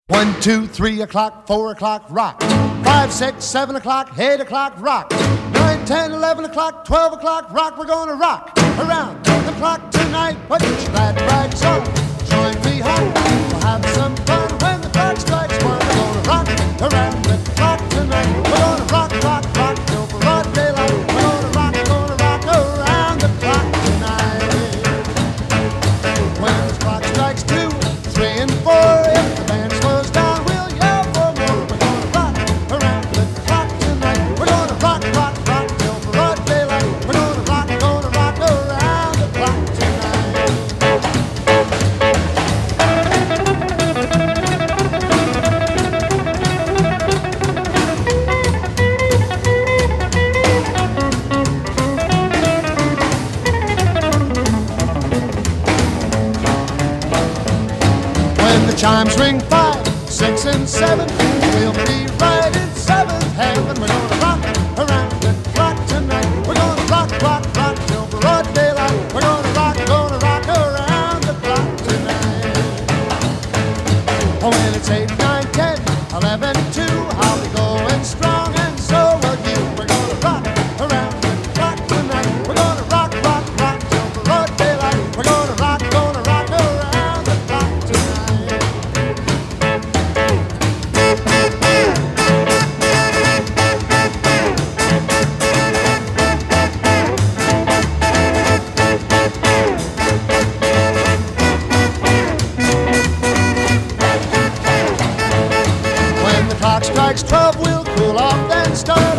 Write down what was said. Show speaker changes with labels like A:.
A: 1, 2, 3 o'clock, 4 o'clock, rock. 5, 6, 7 o'clock, 8 o'clock, rock. 9, 10, 11 o'clock, 12 o'clock, rock. We're gonna rock around the clock tonight. Put your glad rags on, join me home. We'll have some fun when the clock strikes 1. We're gonna rock around the clock tonight. We're gonna rock, rock, rock till broad daylight. We're gonna rock around the clock tonight. When the clock strikes 2, 3, and 4, if the band slows down, we'll yell for more. We're gonna rock around the clock tonight. We're gonna rock, rock, rock till broad daylight. We're gonna rock around the clock tonight. When the chimes ring 5, 6, and 7, we'll be right in 7th heaven. We're gonna rock around the clock tonight. We're gonna rock, rock, rock till broad daylight. We're gonna rock around the clock tonight. Oh, when it's 8, 9, 10, 11, 2, I'll be going strong, and so will you. We're gonna rock around the clock tonight. We're gonna rock, rock, rock till broad daylight. We're gonna rock around the clock tonight. When the clock strikes 12, we'll cool off, then start